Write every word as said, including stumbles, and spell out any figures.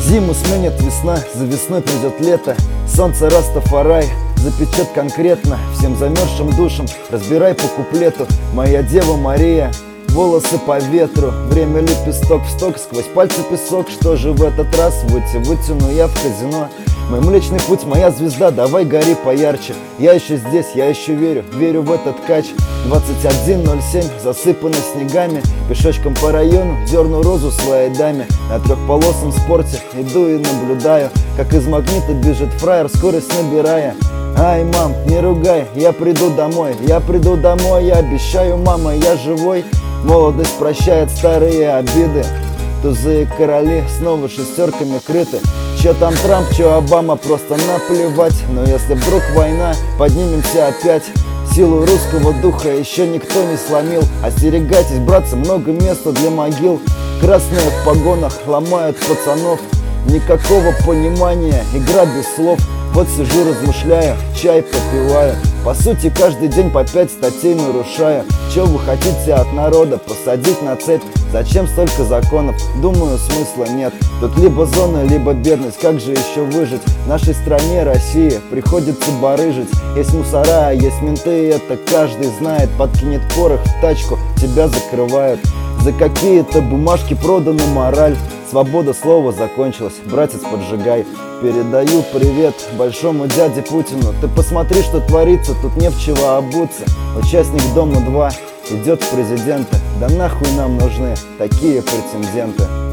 Зиму сменит весна, за весной придет лето. Солнце Растафарай запечет конкретно всем замерзшим душам. Разбирай по куплету, моя Дева Мария, волосы по ветру, время лепесток в сток, сквозь пальцы песок. Что же в этот раз выйти, вытяну я в казино. Мой млечный путь, моя звезда, давай гори поярче. Я еще здесь, я еще верю, верю в этот кач. Двадцать один ноль семь, засыпано снегами. Пешочком по району дерну розу своей даме. На трехполосном спорте иду и наблюдаю, как из магнита бежит фраер, скорость набирая. Ай, мам, не ругай, я приду домой, я приду домой, я обещаю, мама, я живой. Молодость прощает старые обиды, тузы и короли снова шестерками крыты. Че там Трамп, че Обама, просто наплевать. Но если вдруг война, поднимемся опять. Силу русского духа еще никто не сломил. Остерегайтесь, братцы, много места для могил. Красные в погонах ломают пацанов. Никакого понимания, игра без слов. Вот сижу, размышляю, чай попиваю. По сути, каждый день по пять статей нарушаю. Че вы хотите от народа? Посадить на цепь? Зачем столько законов? Думаю, смысла нет. Тут либо зона, либо бедность. Как же еще выжить? В нашей стране, России, приходится барыжить. Есть мусора, есть менты, это каждый знает. Подкинет порох в тачку, тебя закрывают. За какие-то бумажки продана мораль. Свобода слова закончилась, братец, поджигай. Передаю привет большому дяде Путину. Ты посмотри, что творится, тут не в чего обуться. Участник Дома два идет в президенты. Да нахуй нам нужны такие претенденты.